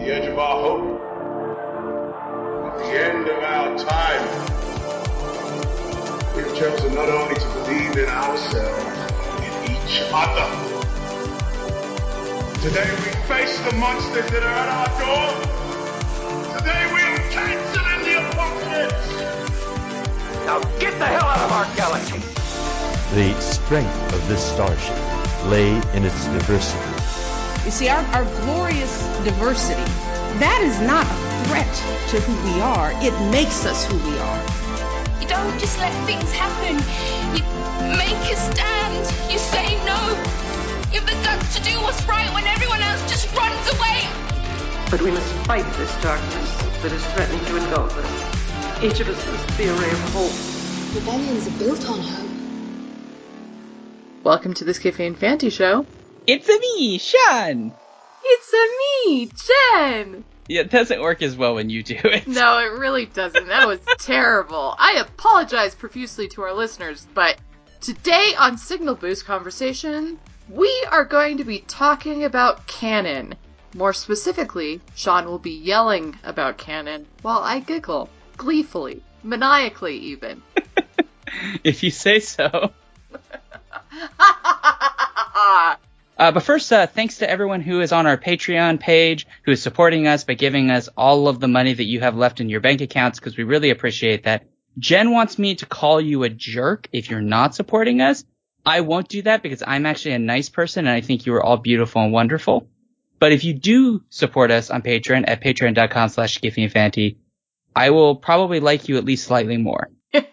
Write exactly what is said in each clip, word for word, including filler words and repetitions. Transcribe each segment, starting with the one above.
the edge of our hope, at the end of our time. We have chosen not only to believe in ourselves, but in each other. Today we face the monsters that are at our door. Today we are canceling the apocalypse. Now get the hell out of our galaxy. The strength of this starship lay in its diversity. You see, our, our glorious diversity, that is not a threat to who we are. It makes us who we are. You don't just let things happen. You make a stand. You say no. You have the guts to do what's right when everyone else just runs away. But we must fight this darkness that is threatening to engulf us. Each of us must be a ray of hope. Rebellions are built on hope. Welcome to the Skiffy and Fanty Show. It's a me, Sean. It's a me, Jen. Yeah, it doesn't work as well when you do it. No, it really doesn't. That was terrible. I apologize profusely to our listeners, but today on Signal Boost Conversation, we are going to be talking about canon. More specifically, Sean will be yelling about canon while I giggle, gleefully, maniacally even. If you say so. Uh, but first, uh, thanks to everyone who is on our Patreon page, who is supporting us by giving us all of the money that you have left in your bank accounts, because we really appreciate that. Jen wants me to call you a jerk if you're not supporting us. I won't do that because I'm actually a nice person and I think you are all beautiful and wonderful. But if you do support us on Patreon at patreon.com slash skiffyandfanty, I will probably like you at least slightly more.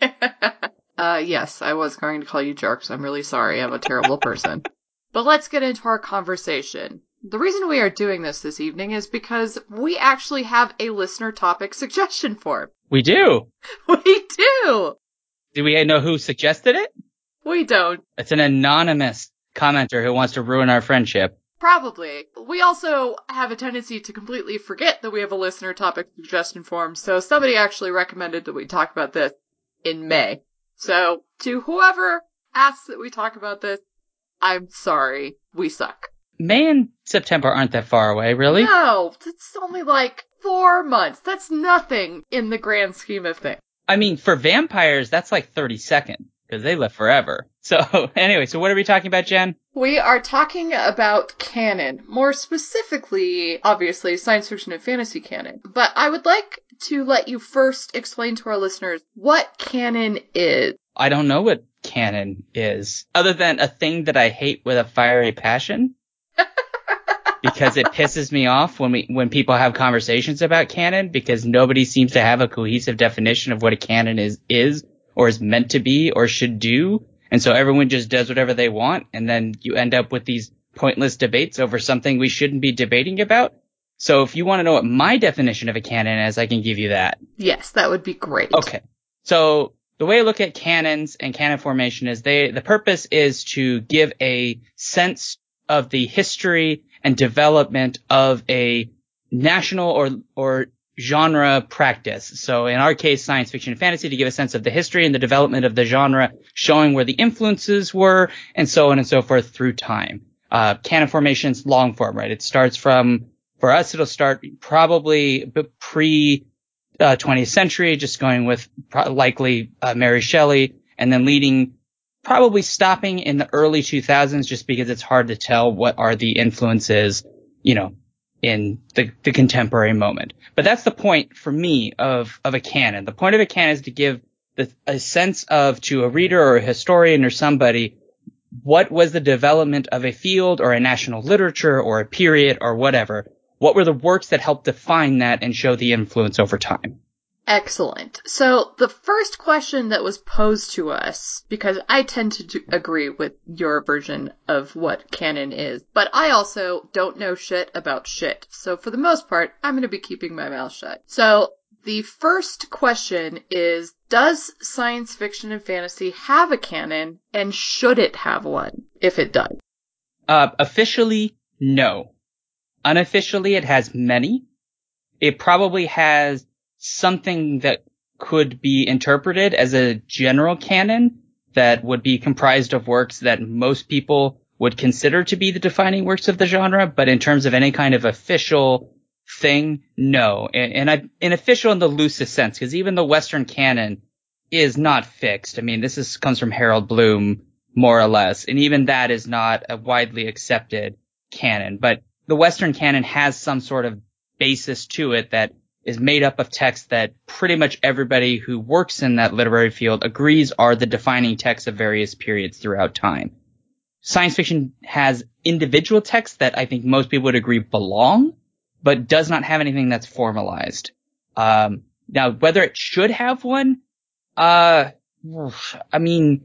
uh, yes, I was going to call you jerks. I'm really sorry. I'm a terrible person. But let's get into our conversation. The reason we are doing this this evening is because we actually have a listener topic suggestion form. We do. We do. Do we know who suggested it? We don't. It's an anonymous commenter who wants to ruin our friendship. Probably. We also have a tendency to completely forget that we have a listener topic suggestion form, so somebody actually recommended that we talk about this in May. So, to whoever asks that we talk about this, I'm sorry. We suck. May and September aren't that far away, really? No, it's only like four months. That's nothing in the grand scheme of things. I mean, for vampires, that's like thirty seconds, because they live forever. So, anyway, so what are we talking about, Jen? We are talking about canon. More specifically, obviously, science fiction and fantasy canon. But I would like to let you first explain to our listeners what canon is. I don't know what canon is, other than a thing that I hate with a fiery passion. Because it pisses me off when we when people have conversations about canon, because nobody seems to have a cohesive definition of what a canon is is or is meant to be or should do. And so everyone just does whatever they want, and then you end up with these pointless debates over something we shouldn't be debating about. So if you want to know what my definition of a canon is, I can give you that. Yes, that would be great. Okay. So the way I look at canons and canon formation is they, the purpose is to give a sense of the history and development of a national or, or genre practice. So in our case, science fiction and fantasy, to give a sense of the history and the development of the genre, showing where the influences were, and so on and so forth through time. Uh, canon formation's long form, right? It starts from, for us, it'll start probably pre, Uh, twentieth century, just going with pro- likely uh, Mary Shelley, and then leading, probably stopping in the early two thousands, just because it's hard to tell what are the influences, you know, in the, the contemporary moment. But that's the point for me of of a canon. The point of a canon is to give the, a sense of, to a reader or a historian or somebody, what was the development of a field or a national literature or a period or whatever. What were the works that helped define that and show the influence over time? Excellent. So the first question that was posed to us, because I tend to do- agree with your version of what canon is, but I also don't know shit about shit. So for the most part, I'm going to be keeping my mouth shut. So the first question is, does science fiction and fantasy have a canon, and should it have one, if it does? Uh, officially, no. Unofficially, it has many. It probably has something that could be interpreted as a general canon that would be comprised of works that most people would consider to be the defining works of the genre. But in terms of any kind of official thing? No. And, and I, an official in the loosest sense, because even the Western canon is not fixed. I mean, this is, comes from Harold Bloom, more or less, and even that is not a widely accepted canon. But the Western canon has some sort of basis to it that is made up of texts that pretty much everybody who works in that literary field agrees are the defining texts of various periods throughout time. Science fiction has individual texts that I think most people would agree belong, but does not have anything that's formalized. Um, now, whether it should have one, uh, I mean,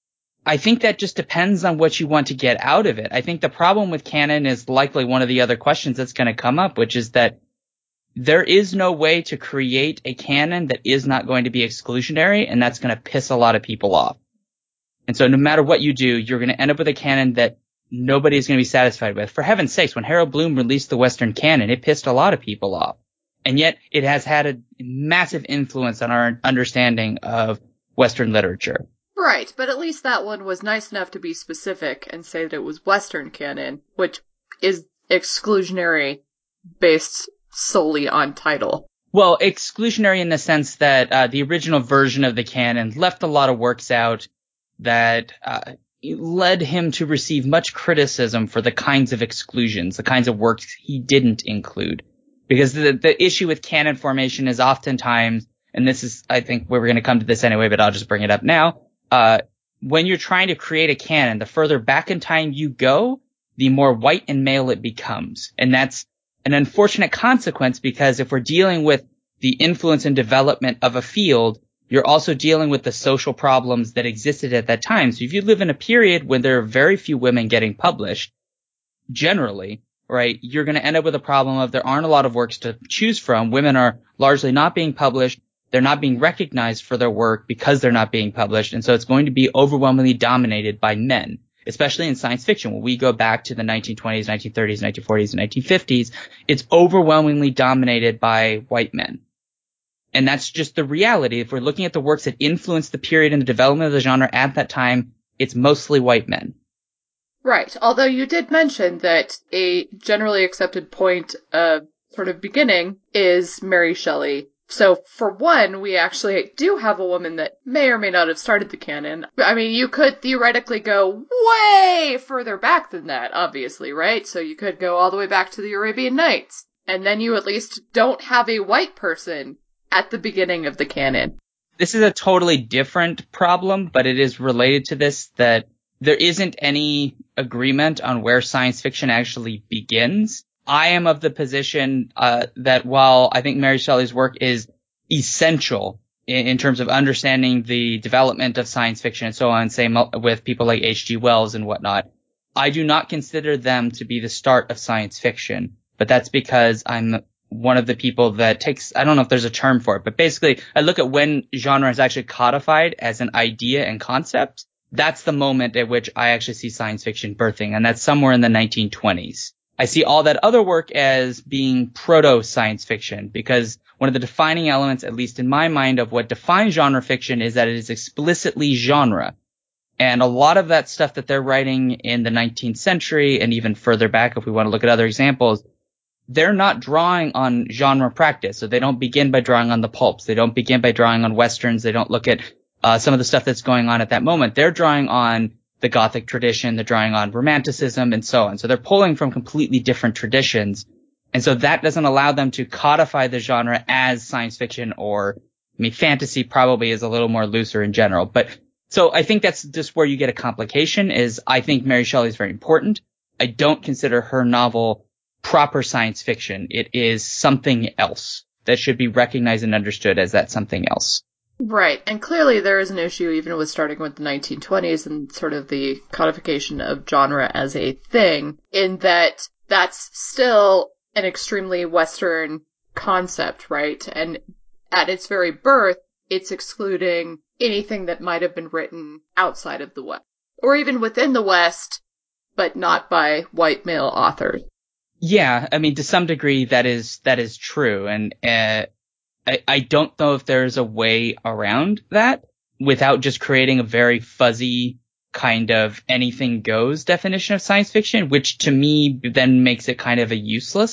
I think that just depends on what you want to get out of it. I think the problem with canon is likely one of the other questions that's going to come up, which is that there is no way to create a canon that is not going to be exclusionary, and that's going to piss a lot of people off. And so no matter what you do, you're going to end up with a canon that nobody is going to be satisfied with. For heaven's sakes, when Harold Bloom released the Western canon, it pissed a lot of people off. And yet it has had a massive influence on our understanding of Western literature. Right, but at least that one was nice enough to be specific and say that it was Western canon, which is exclusionary based solely on title. Well, exclusionary in the sense that uh, the original version of the canon left a lot of works out that uh, led him to receive much criticism for the kinds of exclusions, the kinds of works he didn't include. Because the, the issue with canon formation is oftentimes, and this is, I think, where we're going to come to this anyway, but I'll just bring it up now. Uh, when you're trying to create a canon, the further back in time you go, the more white and male it becomes. And that's an unfortunate consequence, because if we're dealing with the influence and development of a field, you're also dealing with the social problems that existed at that time. So if you live in a period when there are very few women getting published, generally, right, you're going to end up with a problem of there aren't a lot of works to choose from. Women are largely not being published. They're not being recognized for their work because they're not being published. And so it's going to be overwhelmingly dominated by men, especially in science fiction. When we go back to the nineteen twenties, nineteen thirties, nineteen forties, and nineteen fifties, it's overwhelmingly dominated by white men. And that's just the reality. If we're looking at the works that influenced the period and the development of the genre at that time, it's mostly white men. Right. Although you did mention that a generally accepted point of sort of beginning is Mary Shelley. So, for one, we actually do have a woman that may or may not have started the canon. I mean, you could theoretically go way further back than that, obviously, right? So you could go all the way back to the Arabian Nights. And then you at least don't have a white person at the beginning of the canon. This is a totally different problem, but it is related to this, that there isn't any agreement on where science fiction actually begins. I am of the position uh, that while I think Mary Shelley's work is essential in, in terms of understanding the development of science fiction and so on, same with people like H G Wells and whatnot, I do not consider them to be the start of science fiction. But that's because I'm one of the people that takes, I don't know if there's a term for it, but basically I look at when genre is actually codified as an idea and concept. That's the moment at which I actually see science fiction birthing, and that's somewhere in the nineteen twenties. I see all that other work as being proto-science fiction, because one of the defining elements, at least in my mind, of what defines genre fiction is that it is explicitly genre. And a lot of that stuff that they're writing in the nineteenth century, and even further back if we want to look at other examples, they're not drawing on genre practice. So they don't begin by drawing on the pulps. They don't begin by drawing on westerns. They don't look at uh, some of the stuff that's going on at that moment. They're drawing on the Gothic tradition, they're drawing on Romanticism, and so on. So they're pulling from completely different traditions. And so that doesn't allow them to codify the genre as science fiction, or, I mean, fantasy probably is a little more looser in general. But, so I think that's just where you get a complication, is I think Mary Shelley is very important. I don't consider her novel proper science fiction. It is something else that should be recognized and understood as that something else. Right, and clearly there is an issue even with starting with the nineteen twenties and sort of the codification of genre as a thing, in that that's still an extremely Western concept, right? And at its very birth, it's excluding anything that might have been written outside of the West, or even within the West, but not by white male authors. Yeah, I mean, to some degree that is that is true, and uh I, I don't know if there's a way around that without just creating a very fuzzy kind of anything goes definition of science fiction, which to me then makes it kind of a useless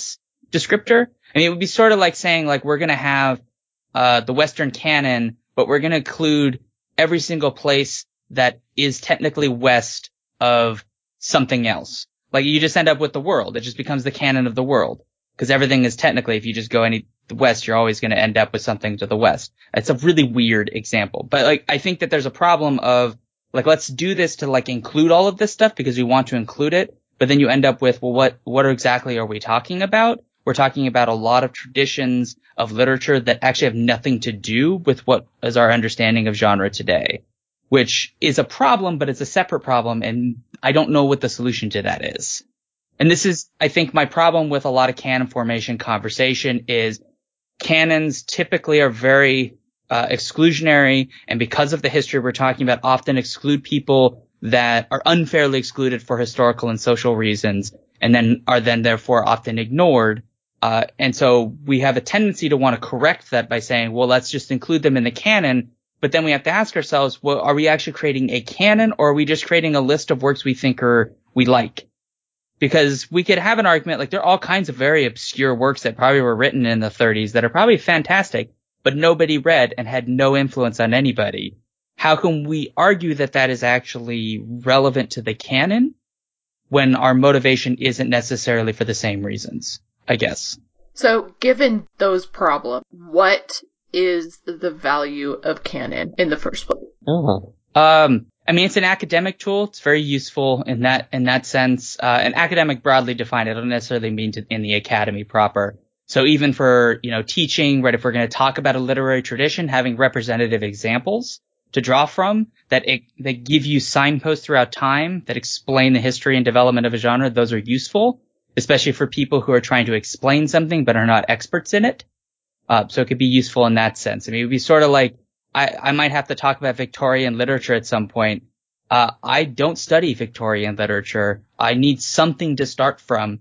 descriptor. I mean, it would be sort of like saying, like, we're going to have uh the Western canon, but we're going to include every single place that is technically west of something else. Like, you just end up with the world. It just becomes the canon of the world. Because everything is technically, if you just go any the west, you're always going to end up with something to the west. It's a really weird example. But, like, I think that there's a problem of, like, let's do this to, like, include all of this stuff because we want to include it. But then you end up with, well, what, what exactly are we talking about? We're talking about a lot of traditions of literature that actually have nothing to do with what is our understanding of genre today, which is a problem, but it's a separate problem. And I don't know what the solution to that is. And this is, I think, my problem with a lot of canon formation conversation is canons typically are very uh, exclusionary. And because of the history we're talking about, often exclude people that are unfairly excluded for historical and social reasons, and then are then therefore often ignored. Uh, and so we have a tendency to want to correct that by saying, well, let's just include them in the canon. But then we have to ask ourselves, well, are we actually creating a canon, or are we just creating a list of works we think are, we like? Because we could have an argument, like, there are all kinds of very obscure works that probably were written in the thirties that are probably fantastic, but nobody read and had no influence on anybody. How can we argue that that is actually relevant to the canon when our motivation isn't necessarily for the same reasons, I guess? So, given those problems, what is the value of canon in the first place? Oh. Um, I mean, it's an academic tool. It's very useful in that, in that sense. Uh, an academic broadly defined, I don't necessarily mean to, in the academy proper. So even for, you know, teaching, right, if we're going to talk about a literary tradition, having representative examples to draw from that, it, that give you signposts throughout time that explain the history and development of a genre, those are useful, especially for people who are trying to explain something but are not experts in it. Uh, so it could be useful in that sense. I mean, it would be sort of like, I, I might have to talk about Victorian literature at some point. Uh, I don't study Victorian literature. I need something to start from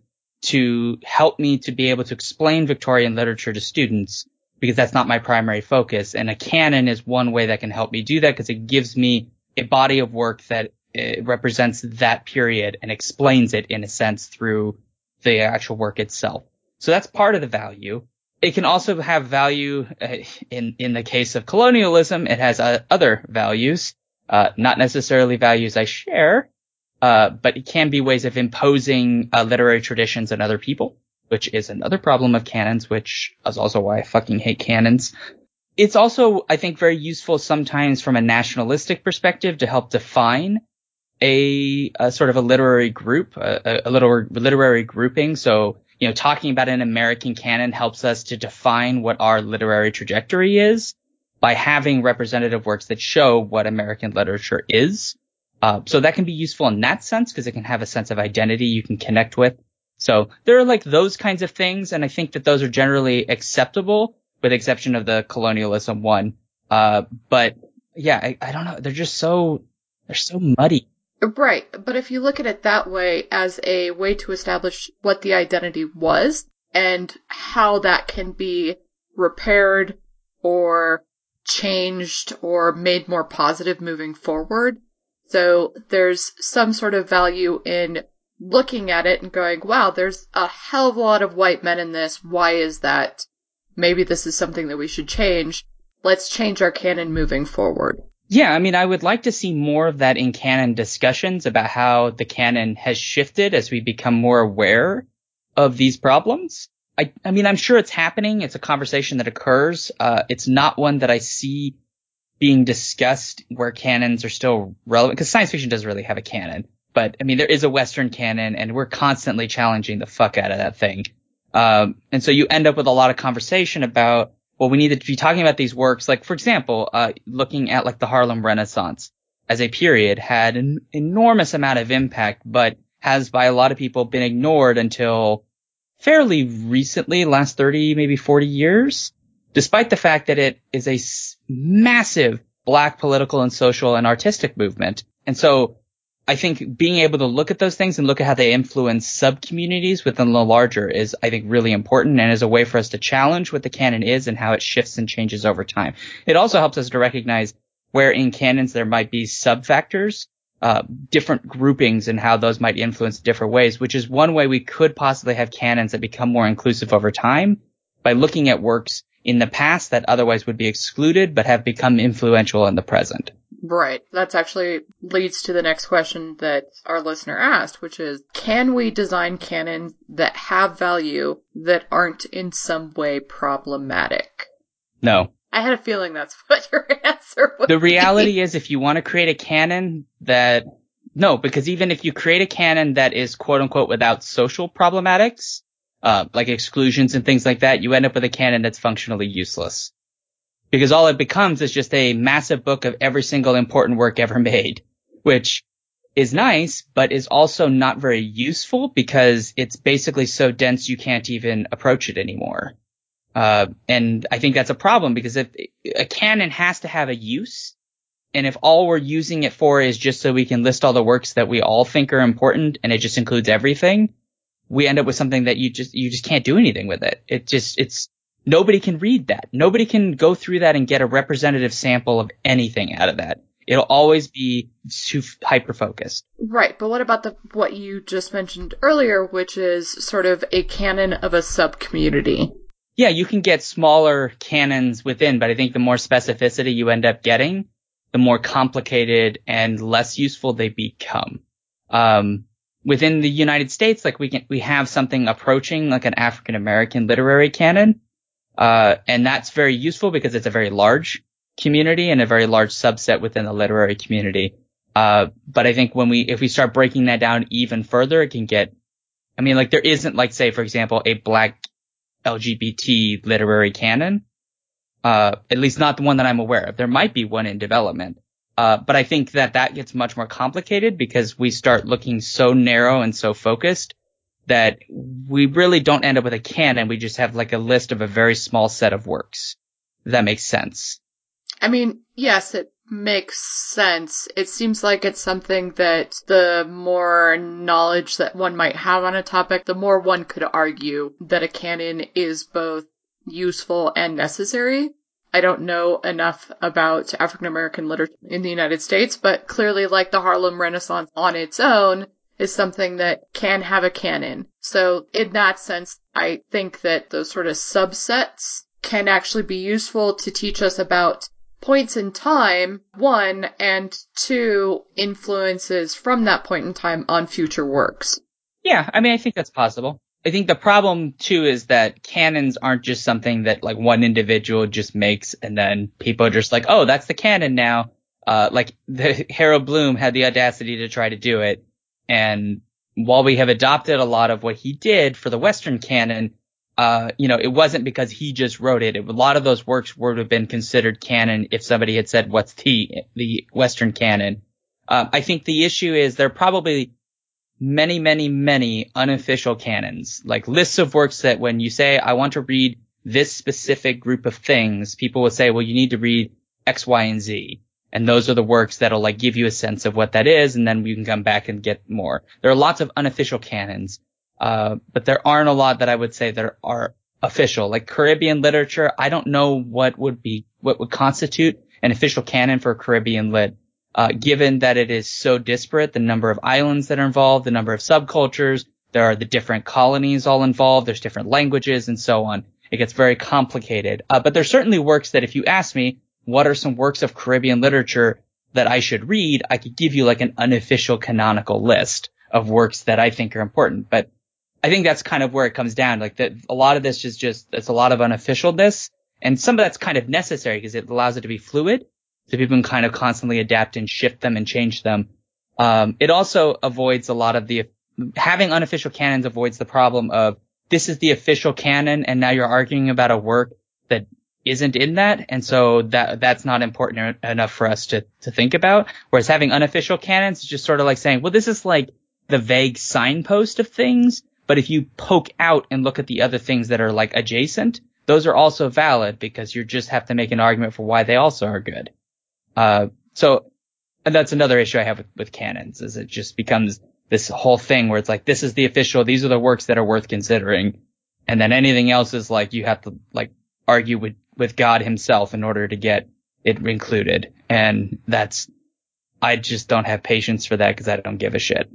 to help me to be able to explain Victorian literature to students, because that's not my primary focus. And a canon is one way that can help me do that, because it gives me a body of work that uh, represents that period and explains it in a sense through the actual work itself. So that's part of the value. It can also have value uh, in, in the case of colonialism. It has uh, other values, uh, not necessarily values I share, uh, but it can be ways of imposing uh, literary traditions on other people, which is another problem of canons, which is also why I fucking hate canons. It's also, I think, very useful sometimes from a nationalistic perspective to help define a, a sort of a literary group, a, a literary, literary grouping. So, you know, talking about an American canon helps us to define what our literary trajectory is by having representative works that show what American literature is. Uh, so that can be useful in that sense, because it can have a sense of identity you can connect with. So there are like those kinds of things, and I think that those are generally acceptable, with the exception of the colonialism one. Uh, but yeah, I, I don't know. They're just so, they're so muddy. Right, but if you look at it that way as a way to establish what the identity was and how that can be repaired or changed or made more positive moving forward. So there's some sort of value in looking at it and going, wow, there's a hell of a lot of white men in this. Why is that? Maybe this is something that we should change. Let's change our canon moving forward. Yeah, I mean, I would like to see more of that in canon discussions about how the canon has shifted as we become more aware of these problems. I, I mean, I'm sure it's happening. It's a conversation that occurs. Uh, it's not one that I see being discussed where canons are still relevant, because science fiction doesn't really have a canon. But, I mean, there is a Western canon, and we're constantly challenging the fuck out of that thing. Um, and so you end up with a lot of conversation about, well, we need to be talking about these works. Like, for example, uh, looking at like the Harlem Renaissance as a period had an enormous amount of impact, but has by a lot of people been ignored until fairly recently, last thirty, maybe forty years, despite the fact that it is a s- massive Black political and social and artistic movement. And so I think being able to look at those things and look at how they influence sub-communities within the larger is, I think, really important, and is a way for us to challenge what the canon is and how it shifts and changes over time. It also helps us to recognize where in canons there might be sub-factors uh, different groupings and how those might influence different ways, which is one way we could possibly have canons that become more inclusive over time by looking at works in the past that otherwise would be excluded but have become influential in the present. Right. That's actually leads to the next question that our listener asked, which is, can we design canons that have value that aren't in some way problematic? No. I had a feeling that's what your answer would The reality be. is, if you want to create a canon that, no, because even if you create a canon that is quote unquote without social problematics, uh, like exclusions and things like that, you end up with a canon that's functionally useless. Because all it becomes is just a massive book of every single important work ever made, which is nice, but is also not very useful because it's basically so dense you can't even approach it anymore. Uh, and I think that's a problem because if a canon has to have a use, and if all we're using it for is just so we can list all the works that we all think are important and it just includes everything, we end up with something that you just, you just can't do anything with it. It just, it's, nobody can read that. Nobody can go through that and get a representative sample of anything out of that. It'll always be too hyper-focused. Right, but what about the what you just mentioned earlier, which is sort of a canon of a sub-community? Yeah, you can get smaller canons within, but I think the more specificity you end up getting, the more complicated and less useful they become. Um, within the United States, like we can, we have something approaching like an African American literary canon. Uh, and that's very useful because it's a very large community and a very large subset within the literary community. Uh, but I think when we, if we start breaking that down even further, it can get, I mean, like there isn't like, say, for example, a black L G B T literary canon. Uh, at least not the one that I'm aware of. There might be one in development. Uh, but I think that that gets much more complicated because we start looking so narrow and so focused that we really don't end up with a canon. We just have like a list of a very small set of works. If that makes sense. I mean, yes, it makes sense. It seems like it's something that the more knowledge that one might have on a topic, the more one could argue that a canon is both useful and necessary. I don't know enough about African American literature in the United States, but clearly, like the Harlem Renaissance on its own, is something that can have a canon. So in that sense, I think that those sort of subsets can actually be useful to teach us about points in time, one, and two, influences from that point in time on future works. Yeah, I mean, I think that's possible. I think the problem, too, is that canons aren't just something that, like, one individual just makes and then people are just like, oh, that's the canon now. Uh, like, the, Harold Bloom had the audacity to try to do it. And while we have adopted a lot of what he did for the Western canon, uh, you know, it wasn't because he just wrote it. it. A lot of those works would have been considered canon if somebody had said, what's the, the Western canon? Um, I think the issue is there are probably many, many, many unofficial canons, like lists of works that when you say, I want to read this specific group of things, people will say, well, you need to read X, Y, and Z. And those are the works that'll like give you a sense of what that is. And then we can come back and get more. There are lots of unofficial canons. Uh, but there aren't a lot that I would say that are official, like Caribbean literature. I don't know what would be, what would constitute an official canon for Caribbean lit. Uh, given that it is so disparate, the number of islands that are involved, the number of subcultures, there are the different colonies all involved, there's different languages and so on. It gets very complicated. Uh, but there's certainly works that if you ask me, what are some works of Caribbean literature that I should read, I could give you like an unofficial canonical list of works that I think are important. But I think that's kind of where it comes down. Like that, a lot of this is just, it's a lot of unofficialness, and some of that's kind of necessary because it allows it to be fluid. So people can kind of constantly adapt and shift them and change them. Um, it also avoids a lot of the, having unofficial canons avoids the problem of this is the official canon and now you're arguing about a work that isn't in that. And so that, that's not important enough for us to, to think about. Whereas having unofficial canons is just sort of like saying, well, this is like the vague signpost of things. But if you poke out and look at the other things that are like adjacent, those are also valid because you just have to make an argument for why they also are good. Uh, so and that's another issue I have with, with canons, is it just becomes this whole thing where it's like, this is the official, these are the works that are worth considering. And then anything else is like, you have to like argue with, with God himself in order to get it included. And that's, I just don't have patience for that because I don't give a shit.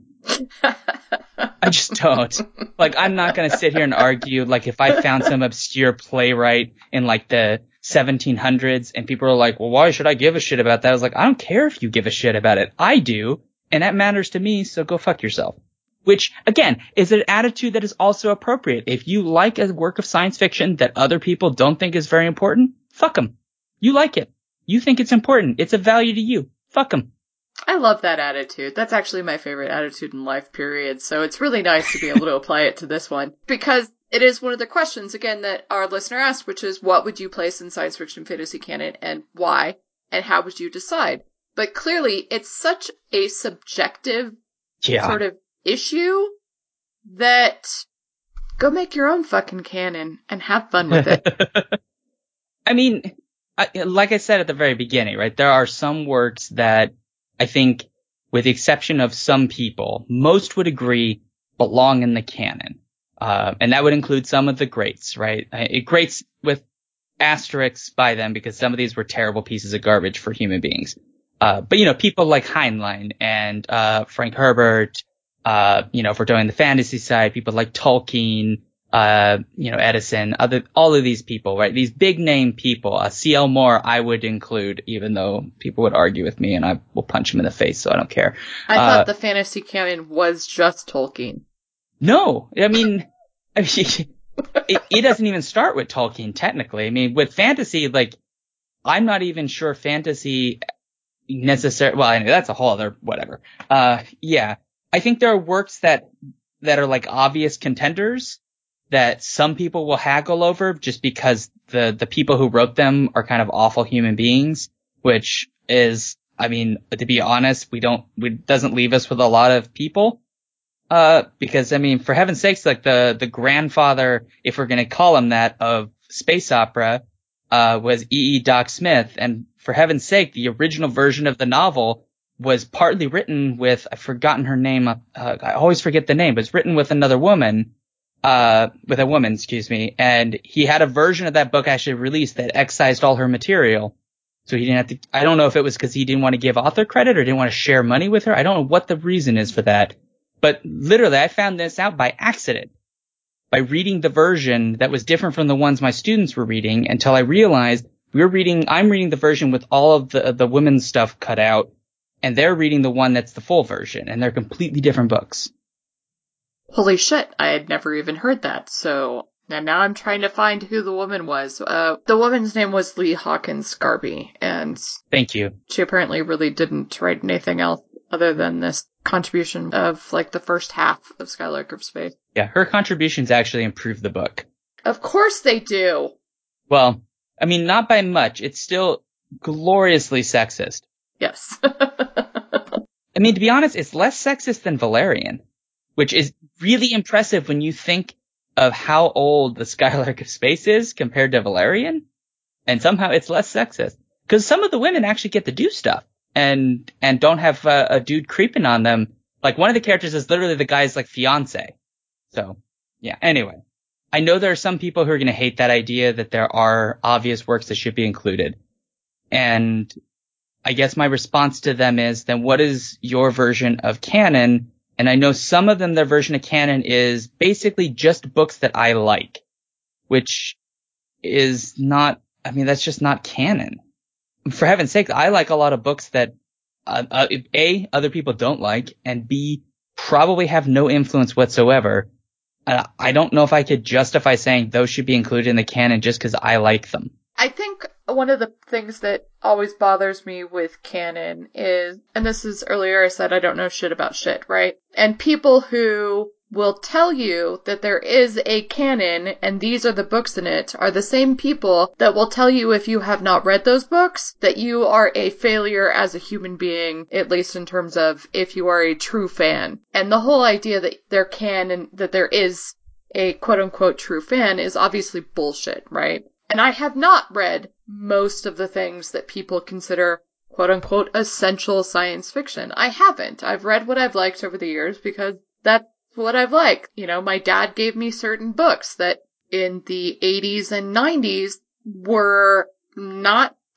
I just don't. Like, I'm not going to sit here and argue, like, if I found some obscure playwright in, like, the seventeen hundreds and people are like, well, why should I give a shit about that? I was like, I don't care if you give a shit about it. I do, and that matters to me, so go fuck yourself. Which, again, is an attitude that is also appropriate. If you like a work of science fiction that other people don't think is very important, fuck them. You like it. You think it's important. It's of value to you. Fuck them. I love that attitude. That's actually my favorite attitude in life, period. So it's really nice to be able to apply it to this one. Because it is one of the questions, again, that our listener asked, which is, what would you place in science fiction fantasy canon and why? And how would you decide? But clearly, it's such a subjective yeah. sort of issue that go make your own fucking canon and have fun with it. I mean, I, like I said at the very beginning, right? There are some works that I think, with the exception of some people, most would agree belong in the canon. Uh, and that would include some of the greats, right? It greats with asterisks by them because some of these were terrible pieces of garbage for human beings. Uh, but, you know, people like Heinlein and uh Frank Herbert, uh, you know, if we're doing the fantasy side, people like Tolkien, uh, you know, Edison, other, all of these people, right? These big name people, uh, C L Moore, I would include, even though people would argue with me and I will punch him in the face, so I don't care. I uh, thought the fantasy canon was just Tolkien. No, I mean, I mean it, it doesn't even start with Tolkien, technically. I mean, with fantasy, like, I'm not even sure fantasy necessarily, well, anyway, that's a whole other, whatever. Uh, yeah. I think there are works that, that are like obvious contenders that some people will haggle over just because the, the people who wrote them are kind of awful human beings, which is, I mean, to be honest, we don't, it doesn't leave us with a lot of people. Uh, because I mean, for heaven's sakes, like the, the grandfather, if we're going to call him that, of space opera, uh, was E E. Doc Smith. And for heaven's sake, the original version of the novel was partly written with, I've forgotten her name. Uh, I always forget the name, but it's written with another woman. Uh, with a woman, excuse me, and he had a version of that book actually released that excised all her material. So he didn't have to, I don't know if it was because he didn't want to give author credit or didn't want to share money with her. I don't know what the reason is for that. But literally, I found this out by accident, by reading the version that was different from the ones my students were reading until I realized we were reading, I'm reading the version with all of the, the women's stuff cut out, and they're reading the one that's the full version, and they're completely different books. Holy shit, I had never even heard that, so and now I'm trying to find who the woman was. Uh, the woman's name was Lee Hawkins Scarby, and thank you. She apparently really didn't write anything else other than this contribution of, like, the first half of Skylark of Space. Yeah, her contributions actually improved the book. Of course they do! Well, I mean, not by much. It's still gloriously sexist. Yes. I mean, to be honest, it's less sexist than Valerian, which is really impressive when you think of how old the Skylark of Space is compared to Valerian. And somehow it's less sexist. Because some of the women actually get to do stuff and and don't have uh, a dude creeping on them. Like, one of the characters is literally the guy's, like, fiance. So, yeah. Anyway, I know there are some people who are going to hate that idea that there are obvious works that should be included. And I guess my response to them is, then what is your version of canon? And I know some of them, their version of canon is basically just books that I like, which is not, I mean, that's just not canon. For heaven's sake, I like a lot of books that, uh, uh, A, other people don't like, and B, probably have no influence whatsoever. Uh, I don't know if I could justify saying those should be included in the canon just because I like them. I think one of the things that always bothers me with canon is, and this is earlier I said I don't know shit about shit, right? And people who will tell you that there is a canon and these are the books in it are the same people that will tell you, if you have not read those books, that you are a failure as a human being, at least in terms of if you are a true fan. And the whole idea that there can and that there is a quote-unquote true fan is obviously bullshit, right? And I have not read most of the things that people consider quote-unquote essential science fiction. I haven't. I've read what I've liked over the years because that's what I've liked. You know, my dad gave me certain books that in the eighties and nineties were not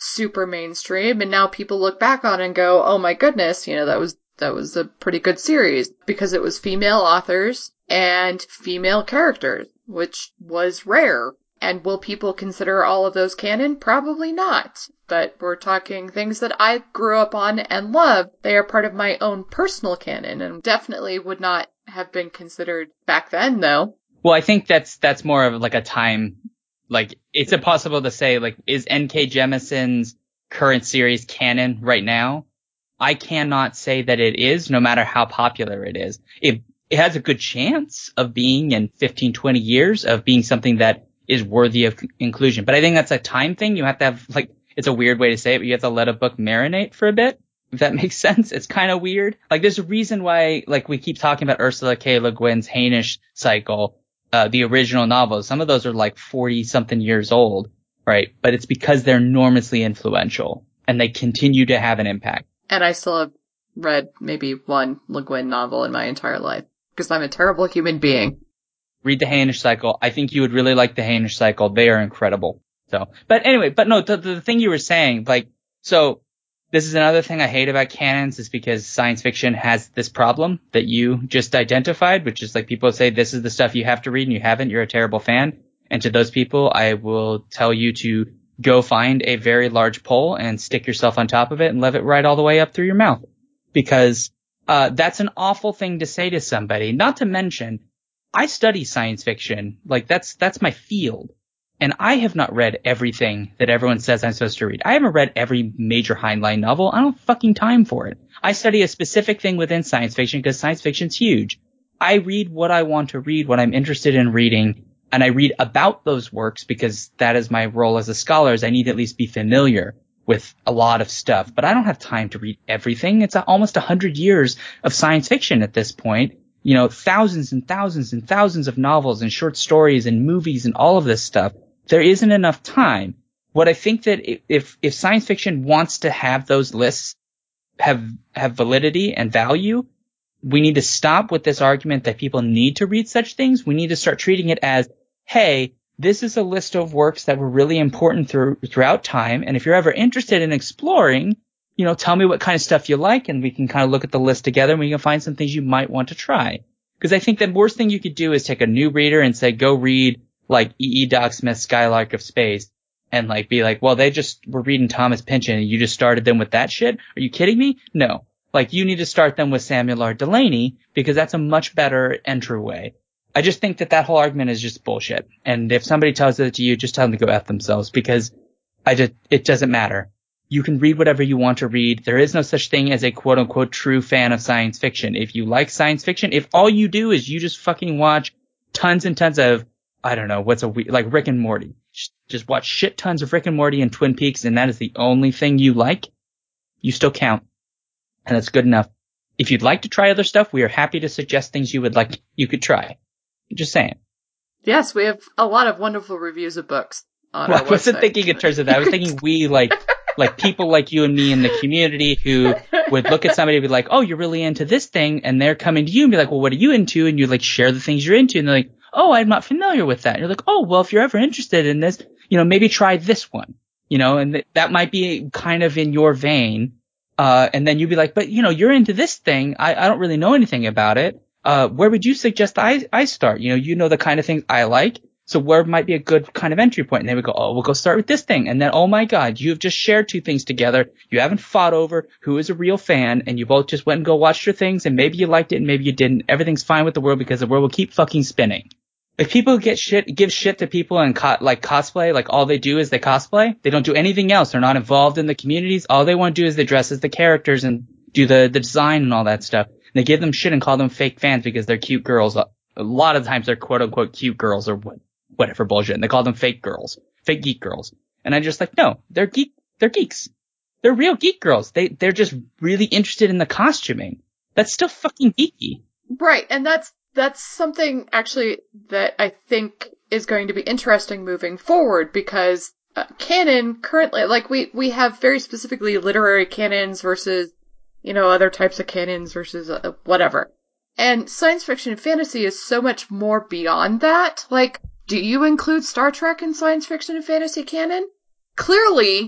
super mainstream, and now people look back on it and go, oh my goodness, you know, that was that was a pretty good series because it was female authors and female characters, which was rare. And will people consider all of those canon? Probably not. But we're talking things that I grew up on and loved. They are part of my own personal canon and definitely would not have been considered back then, though. Well, I think that's that's more of like a time, like, it's impossible to say, like, is N K Jemisin's current series canon right now? I cannot say that it is, no matter how popular it is. It, it has a good chance of being in fifteen, twenty years of being something that is worthy of inclusion. But I think that's a time thing. You have to have, like, it's a weird way to say it, but you have to let a book marinate for a bit, if that makes sense. It's kind of weird. Like, there's a reason why, like, we keep talking about Ursula K. Le Guin's Hainish cycle, uh, the original novels. Some of those are like forty something years old, right? But it's because they're enormously influential and they continue to have an impact. And I still have read maybe one Le Guin novel in my entire life because I'm a terrible human being. Read the Hainish cycle. I think you would really like the Hainish cycle. They are incredible. So, but anyway, but no, the, the thing you were saying, like, so this is another thing I hate about canons is because science fiction has this problem that you just identified, which is like people say this is the stuff you have to read and you haven't, you're a terrible fan. And to those people, I will tell you to go find a very large pole and stick yourself on top of it and let it ride all the way up through your mouth. Because, uh, that's an awful thing to say to somebody. Not to mention, I study science fiction. Like, that's, that's my field. And I have not read everything that everyone says I'm supposed to read. I haven't read every major Heinlein novel. I don't have fucking time for it. I study a specific thing within science fiction because science fiction's huge. I read what I want to read, what I'm interested in reading, and I read about those works because that is my role as a scholar, is I need to at least be familiar with a lot of stuff. But I don't have time to read everything. It's almost a hundred years of science fiction at this point. You know, thousands and thousands and thousands of novels and short stories and movies and all of this stuff. There isn't enough time. What I think that if, if science fiction wants to have those lists have, have validity and value, we need to stop with this argument that people need to read such things. We need to start treating it as, hey, this is a list of works that were really important through, throughout time. And if you're ever interested in exploring, you know, tell me what kind of stuff you like and we can kind of look at the list together and we can find some things you might want to try. Because I think the worst thing you could do is take a new reader and say, go read like E E. Doc Smith's Skylark of Space and like be like, well, they just were reading Thomas Pynchon and you just started them with that shit? Are you kidding me? No. Like, you need to start them with Samuel R. Delany because that's a much better entryway. I just think that that whole argument is just bullshit. And if somebody tells it to you, just tell them to go F themselves because I just, it doesn't matter. You can read whatever you want to read. There is no such thing as a quote unquote true fan of science fiction. If you like science fiction, if all you do is you just fucking watch tons and tons of, I don't know, what's a we like Rick and Morty. Just watch shit tons of Rick and Morty and Twin Peaks and that is the only thing you like, you still count. And that's good enough. If you'd like to try other stuff, we are happy to suggest things you would like, you could try. Just saying. Yes, we have a lot of wonderful reviews of books on well, our website. I wasn't thinking in terms of that. I was thinking we, like, like people like you and me in the community who would look at somebody and be like, oh, you're really into this thing. And they're coming to you and be like, well, what are you into? And you like share the things you're into. And they're like, oh, I'm not familiar with that. And you're like, oh, well, if you're ever interested in this, you know, maybe try this one, you know, and th- that might be kind of in your vein. Uh, and then you'd be like, but you know, you're into this thing. I, I don't really know anything about it. Uh, where would you suggest I, I start? You know, you know the kind of things I like. So where might be a good kind of entry point? And they would go, oh, we'll go start with this thing. And then, oh my God, you've just shared two things together. You haven't fought over who is a real fan and you both just went and go watched your things and maybe you liked it and maybe you didn't. Everything's fine with the world because the world will keep fucking spinning. If people get shit, give shit to people and co- like cosplay, like all they do is they cosplay. They don't do anything else. They're not involved in the communities. All they want to do is they dress as the characters and do the, the design and all that stuff. They give them shit and call them fake fans because they're cute girls. A lot of times they're quote unquote cute girls or what, whatever bullshit. And they call them fake girls, fake geek girls. And I'm just like, no, they're geek, they're geeks. They're real geek girls. They, they're just really interested in the costuming. That's still fucking geeky. Right. And that's, that's something actually that I think is going to be interesting moving forward because uh, canon currently, like we, we have very specifically literary canons versus, you know, other types of canons versus uh, whatever. And science fiction and fantasy is so much more beyond that. Like, do you include Star Trek in science fiction and fantasy canon? Clearly,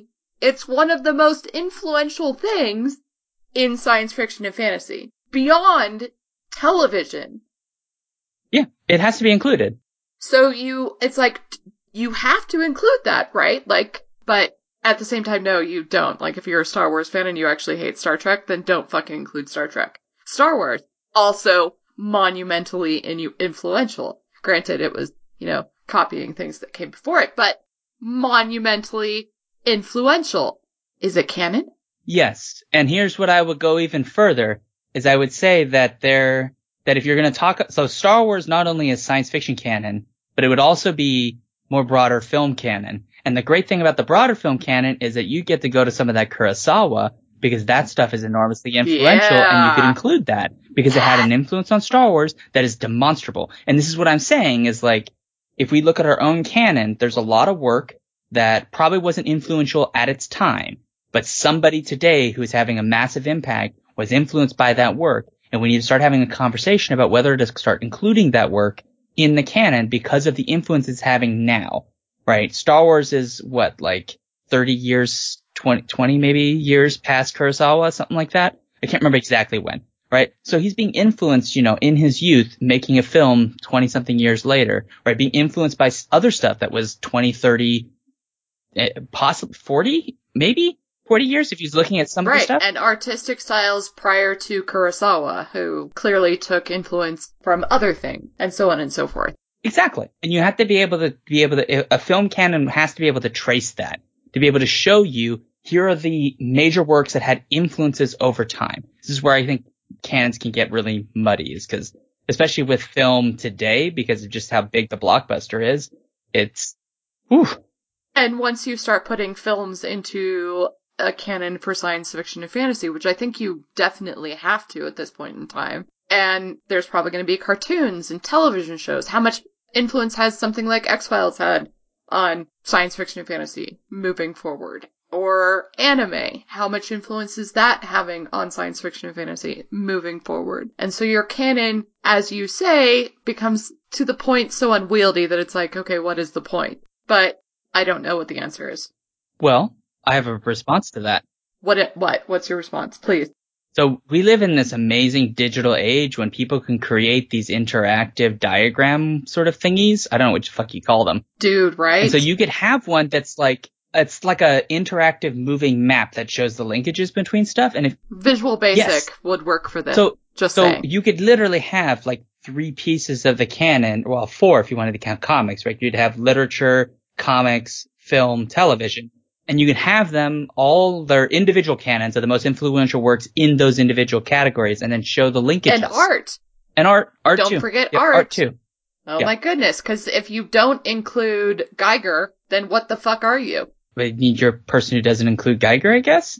it's one of the most influential things in science fiction and fantasy. Beyond television. Yeah, it has to be included. So you, it's like, you have to include that, right? Like, but at the same time, no, you don't. Like, if you're a Star Wars fan and you actually hate Star Trek, then don't fucking include Star Trek. Star Wars, also monumentally in- influential. Granted, it was, you know, copying things that came before it, but monumentally influential. Is it canon? Yes. And here's what I would go even further, is I would say that there, that if you're going to talk, so Star Wars not only is science fiction canon, but it would also be more broader film canon. And the great thing about the broader film canon is that you get to go to some of that Kurosawa, because that stuff is enormously influential, yeah. and you could include that because it had an influence on Star Wars that is demonstrable. And this is what I'm saying is, like, if we look at our own canon, there's a lot of work that probably wasn't influential at its time, but somebody today who's having a massive impact was influenced by that work. And we need to start having a conversation about whether to start including that work in the canon because of the influence it's having now, right? Star Wars is what, like thirty years, twenty, twenty maybe years past Kurosawa, something like that. I can't remember exactly when, right? So he's being influenced, you know, in his youth, making a film twenty something years later, right? Being influenced by other stuff that was twenty, thirty, possibly forty, maybe forty years if he's looking at some right. of the stuff. And artistic styles prior to Kurosawa, who clearly took influence from other things, and so on and so forth. Exactly. And you have to be able to be able to, a film canon has to be able to trace that, to be able to show you, here are the major works that had influences over time. This is where I think canons can get really muddy, is because, especially with film today, because of just how big the blockbuster is, it's, whew. And once you start putting films into a canon for science fiction and fantasy, which I think you definitely have to at this point in time, and there's probably going to be cartoons and television shows. How much influence has something like X-Files had on science fiction and fantasy moving forward? Or anime, how much influence is that having on science fiction and fantasy moving forward? And so your canon, as you say, becomes to the point so unwieldy that it's like, okay, what is the point? But I don't know what the answer is. Well, I have a response to that. What? It, what? What's your response, please? So we live in this amazing digital age when people can create these interactive diagram sort of thingies. I don't know what the fuck you call them. Dude, right? And so you could have one that's like, it's like a interactive moving map that shows the linkages between stuff. And if Visual Basic yes. would work for this. So, just so saying. you could literally have like three pieces of the canon, well, four if you wanted to count comics, right? You'd have literature, comics, film, television. And you can have them, all their individual canons of the most influential works in those individual categories, and then show the linkages. And art. And art, art don't too. forget yep, art. Art too. Oh yep. my goodness, because if you don't include Geiger, then what the fuck are you? But you're a person who doesn't include Geiger, I guess?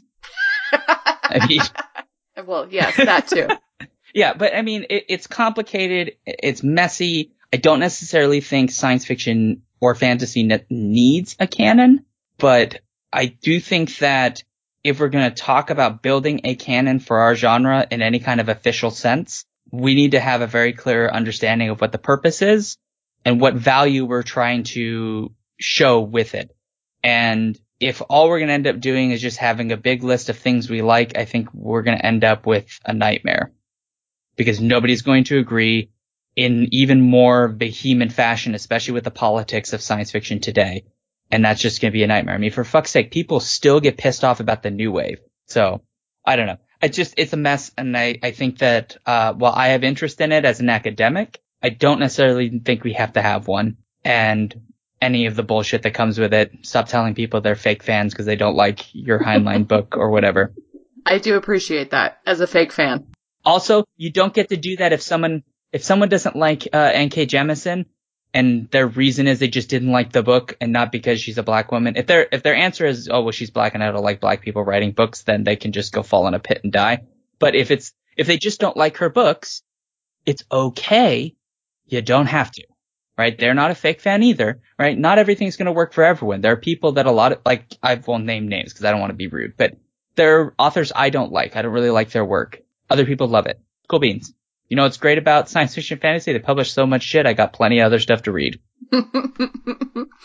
I mean, well, yes, that too. Yeah, but I mean, it, it's complicated, it's messy. I don't necessarily think science fiction or fantasy ne- needs a canon, but I do think that if we're going to talk about building a canon for our genre in any kind of official sense, we need to have a very clear understanding of what the purpose is and what value we're trying to show with it. And if all we're going to end up doing is just having a big list of things we like, I think we're going to end up with a nightmare, because nobody's going to agree in even more vehement fashion, especially with the politics of science fiction today. And that's just going to be a nightmare. I mean, for fuck's sake, people still get pissed off about the new wave. So I don't know. It's just, it's a mess. And I, I think that, uh, while I have interest in it as an academic, I don't necessarily think we have to have one. And any of the bullshit that comes with it, stop telling people they're fake fans because they don't like your Heinlein book or whatever. I do appreciate that as a fake fan. Also, you don't get to do that if someone, if someone doesn't like, uh, N K Jemisin, and their reason is they just didn't like the book and not because she's a black woman. If their if their answer is, oh, well, she's black and I don't like black people writing books, then they can just go fall in a pit and die. But if it's if they just don't like her books, it's okay. You don't have to, right? They're not a fake fan either, right? Not everything's going to work for everyone. There are people that a lot of, like, I won't name names because I don't want to be rude, but there are authors I don't like. I don't really like their work. Other people love it. Cool beans. You know what's great about science fiction fantasy? They publish so much shit, I got plenty of other stuff to read.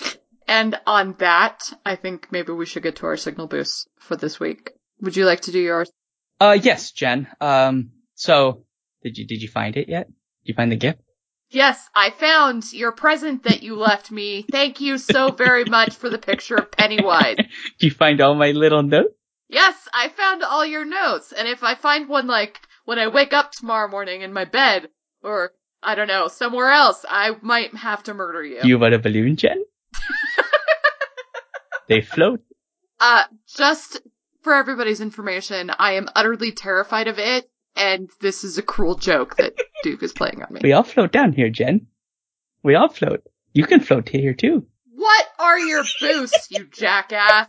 And on that, I think maybe we should get to our signal boost for this week. Would you like to do yours? Uh, yes, Jen. Um, so did you did you find it yet? Did you find the gift? Yes, I found your present that you left me. Thank you so very much for the picture of Pennywise. Did you find all my little notes? Yes, I found all your notes. And if I find one, like, when I wake up tomorrow morning in my bed, or, I don't know, somewhere else, I might have to murder you. Do you want a balloon, Jen? They float. Uh, just for everybody's information, I am utterly terrified of it, and this is a cruel joke that Duke is playing on me. We all float down here, Jen. We all float. You can float here, too. What are your boosts, you jackass?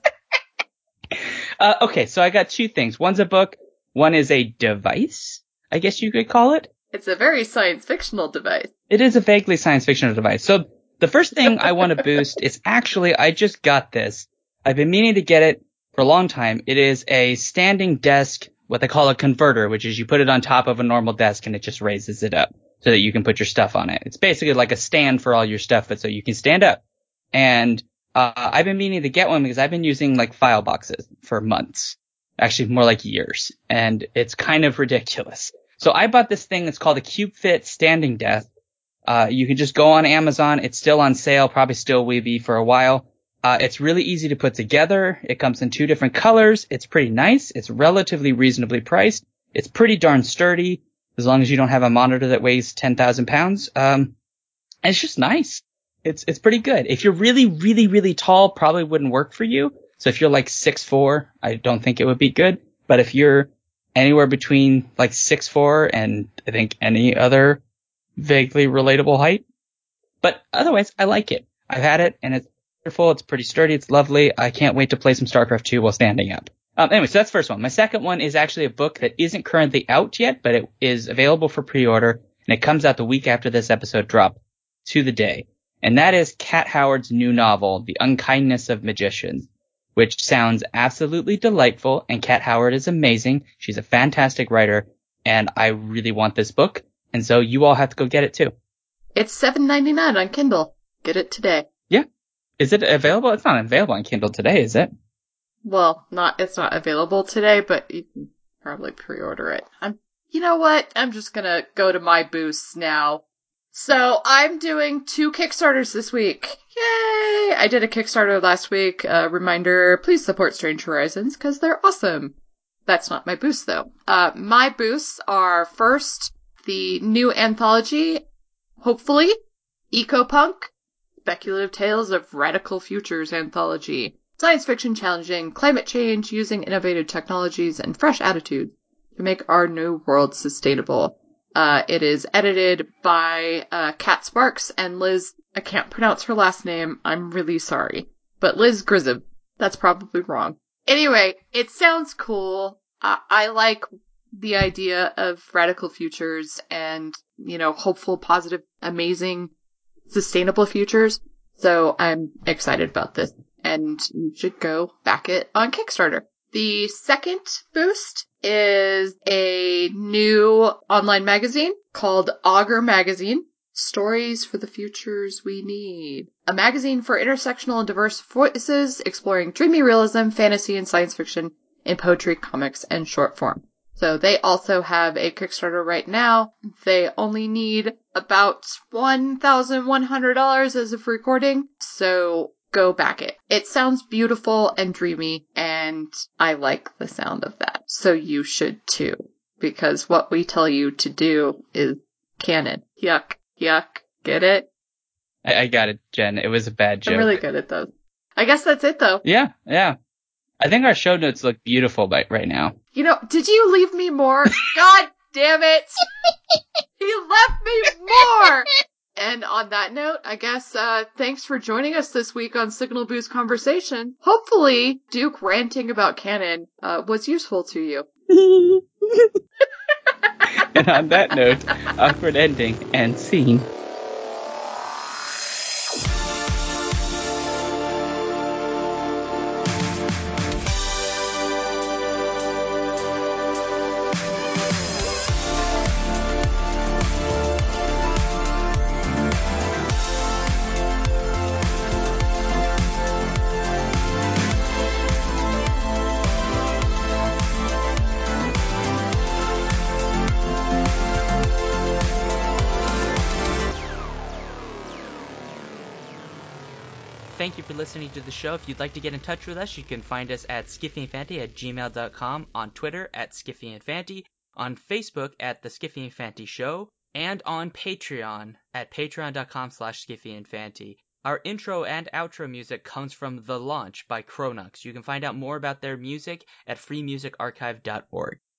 Uh, okay, so I got two things. One's a book. One is a device, I guess you could call it. It's a very science fictional device. It is a vaguely science fictional device. So the first thing I want to boost is actually, I just got this. I've been meaning to get it for a long time. It is a standing desk, what they call a converter, which is you put it on top of a normal desk and it just raises it up so that you can put your stuff on it. It's basically like a stand for all your stuff, but so you can stand up. And uh, I've been meaning to get one because I've been using like file boxes for months, actually more like years, and it's kind of ridiculous. So I bought this thing that's called a CubeFit standing desk. Uh, you can just go on Amazon. It's still on sale, probably still will be for a while. Uh, it's really easy to put together. It comes in two different colors. It's pretty nice. It's relatively reasonably priced. It's pretty darn sturdy, as long as you don't have a monitor that weighs ten thousand pounds. Um, and it's just nice. It's, it's pretty good. If you're really, really, really tall, probably wouldn't work for you. So if you're like six foot four, I don't think it would be good. But if you're anywhere between like six foot four and I think any other vaguely relatable height. But otherwise, I like it. I've had it and it's wonderful. It's pretty sturdy. It's lovely. I can't wait to play some StarCraft two while standing up. Um, anyway, so that's the first one. My second one is actually a book that isn't currently out yet, but it is available for pre-order, and it comes out the week after this episode dropped, to the day. And that is Kat Howard's new novel, The Unkindness of Magicians, which sounds absolutely delightful, and Kat Howard is amazing. She's a fantastic writer, and I really want this book, and so you all have to go get it too. It's seven ninety-nine on Kindle. Get it today. Yeah. Is it available? It's not available on Kindle today, is it? Well, not it's not available today, but you can probably pre-order it. I'm, you know what? I'm just gonna go to my boosts now. So I'm doing two Kickstarters this week. Yay! I did a Kickstarter last week. Uh, reminder, please support Strange Horizons because they're awesome. That's not my boost though. Uh, my boosts are first the new anthology, hopefully, Ecopunk, Speculative Tales of Radical Futures anthology. Science fiction challenging climate change using innovative technologies and fresh attitudes to make our new world sustainable. Uh, it is edited by uh, Kat Sparks and Liz, I can't pronounce her last name, I'm really sorry, but Liz Grizib. That's probably wrong. Anyway, it sounds cool. Uh, I like the idea of radical futures and, you know, hopeful, positive, amazing, sustainable futures. So I'm excited about this, and you should go back it on Kickstarter. The second boost is a new online magazine called Augur Magazine, Stories for the Futures We Need. A magazine for intersectional and diverse voices exploring dreamy realism, fantasy, and science fiction in poetry, comics, and short form. So they also have a Kickstarter right now. They only need about one thousand one hundred dollars as of recording, so go back it. It sounds beautiful and dreamy, and I like the sound of that. So you should too, because what we tell you to do is canon. Yuck, yuck. Get it? I, I got it, Jen. It was a bad joke. I'm really good at those. I guess that's it though. Yeah, yeah. I think our show notes look beautiful by, right now. You know, did you leave me more? God damn it! He left me more! And on that note, I guess, uh, thanks for joining us this week on Signal Boost Conversation. Hopefully, Duke ranting about canon, uh, was useful to you. And on that note, awkward ending and scene. thank you for listening to the show. If you'd like to get in touch with us, you can find us at skiffyandfanty at gmail dot com, on Twitter at skiffyandfanty, on Facebook at the Skiffy and Fanty Show, and on Patreon at patreon dot com slash skiffyandfanty. Our intro and outro music comes from The Launch by Chronux. You can find out more about their music at free music archive dot org.